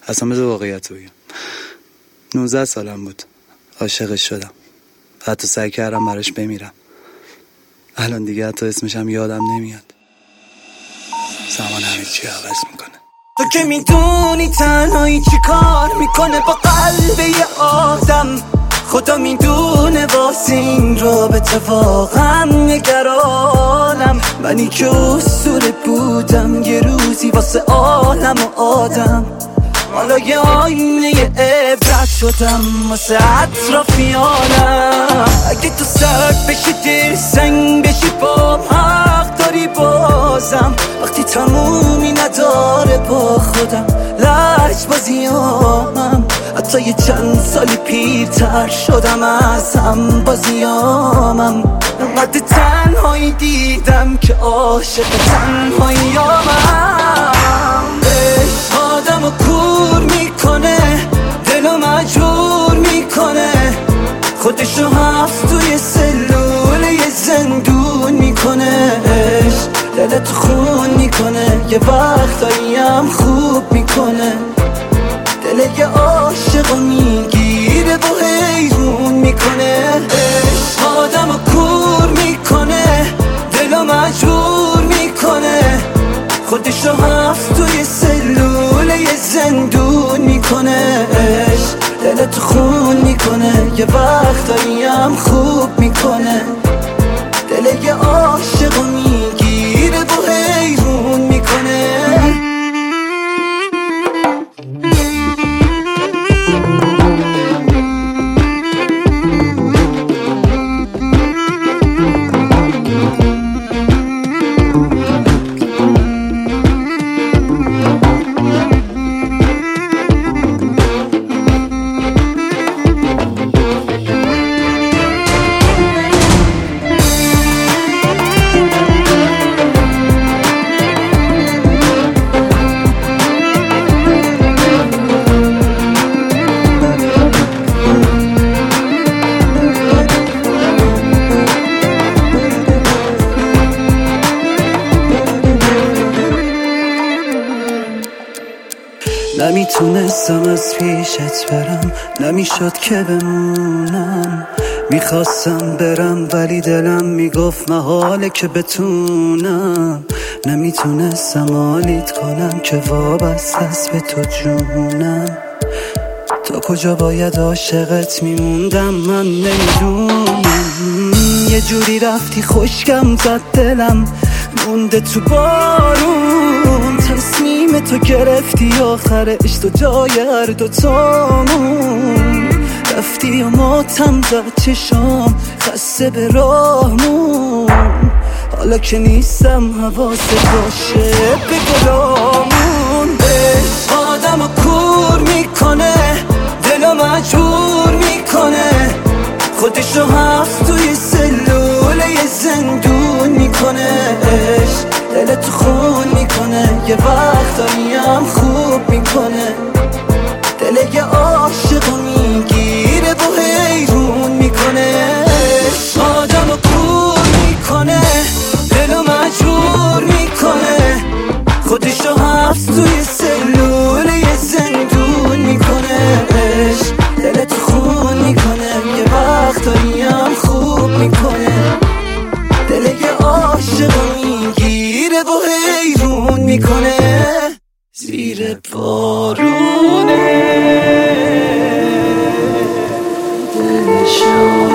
اصلا بذار واقعیت رو بگم. 19 سالم بود عاشقش شدم، حتی سعی کردم براش بمیرم. الان دیگه حتی اسمشم یادم نمیاد. زمان همه چی عوض میکنه. تو که میدونی تنهایی چی کار میکنه با قلب یه آدم. خدا میدونه واسه این رابطه واقعا نگرانم. منی که اسطوره بودم یه روزی واسه عالم و آدم. حالا یه آینه عبرت شدم واسه اطرافیانم. اگه تو سرد بشی دل سنگ بشی با حق داری بازم. وقتی تمومی نداره با خودم لج بازیامم. حتی یه چند سالی پیرتر شدم از هم بازیامم. انقدر تنهایی دیدم که عاشق تنهاییامم. آدمو کور میکنه دلو مجبور میکنه. خودشو هفت توی سلول یه زندون میکنه. دلتو خون میکنه یه وقتایی هم خوب میکنه. دل یه عاشقو میگیره و حیرون میکنه. آدمو کور میکنه دلو مجبور میکنه. خودشو هفت توی سلول یه زندون میکنه. دلتو خون میکنه یه وقتایی هم خوب میکنه. دل یه عاشقو میگیره و حیرون میکنه. نمیتونستم از پیشت برم، نمیشد که بمونم. میخواستم برم ولی دلم میگفت محاله که بتونم. نمیتونستم حالیت کنم که وابسته است به تو جونم. تا کجا باید عاشقت میموندم من نمیدونم. یه جوری رفتی خشکم زد دلم مونده تو بارون. تصمیم تو گرفتی آخرش تو جای هر دوتامون. رفتی و ماتم زد چشام خسته به راهمون. حالا که نیستم حواست باشه به گلامون. آدمو کور میکنه دلو مجبور میکنه. خودشو هفت توی سلول یه زندون میکنه. دلتو خون میکنه یه وقتایی هم خوب میکنه. دل یه عاشقو میگیره و حیرون میکنه. آدمو کور میکنه دلو مجبور میکنه. خودشو هفت توی سلول یه زندون میکنه. دلتو خون میکنه یه وقتایی هم خوب میکنه. دل یه عاشقو میگیره و حیرون میکنه. زیر بارونه دلشو